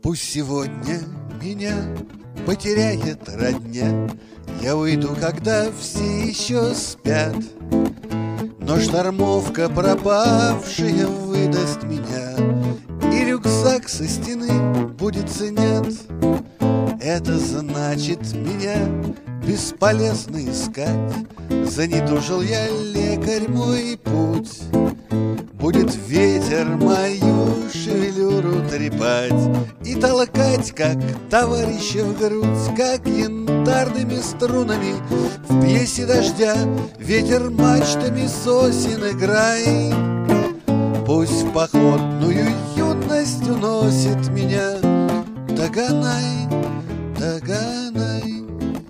Пусть сегодня меня потеряет родня, я уйду, когда все еще спят. Но штормовка пропавшая выдаст меня, и рюкзак со стены будет снят. Это значит, меня бесполезно искать. Занедужил я, лекарь, мой путь. Будет ветер мою шевелюру трепать и толкать, как товарища в грудь, как янтарными струнами в пьесе дождя ветер мачтами сосен играй. Пусть в походную юность уносит меня Таганай, Таганай.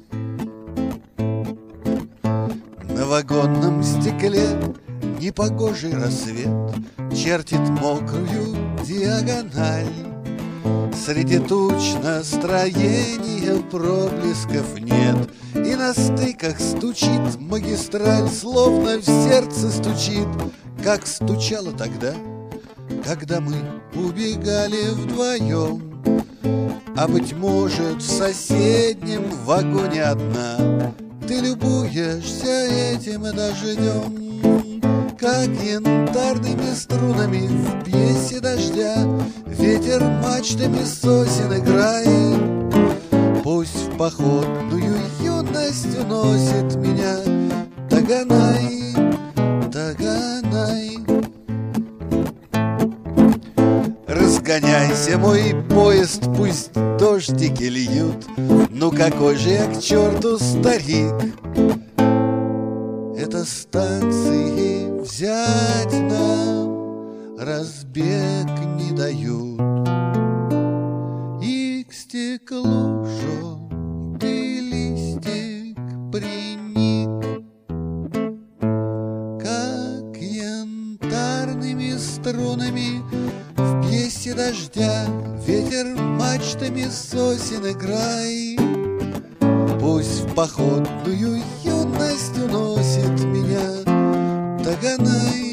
На вагонном стекле непогожий рассвет чертит мокрую диагональ. Среди туч настроения проблесков нет, и на стыках стучит магистраль, словно в сердце стучит, как стучало тогда, когда мы убегали вдвоем. А быть может, в соседнем вагоне одна ты любуешься этим дождем, как янтарными струнами в пьесе дождя ветер мачтами сосен играет. Пусть в походную юность уносит меня Таганай, Таганай. Разгоняйся, мой поезд, пусть дождики льют. Ну какой же я к черту старик, это станции взять нам разбег не дают. И к стеклу желтый листик приник, как янтарными струнами в пьесе дождя ветер мачтами сосен играй. Пусть в походную юность уносит меня Таганай,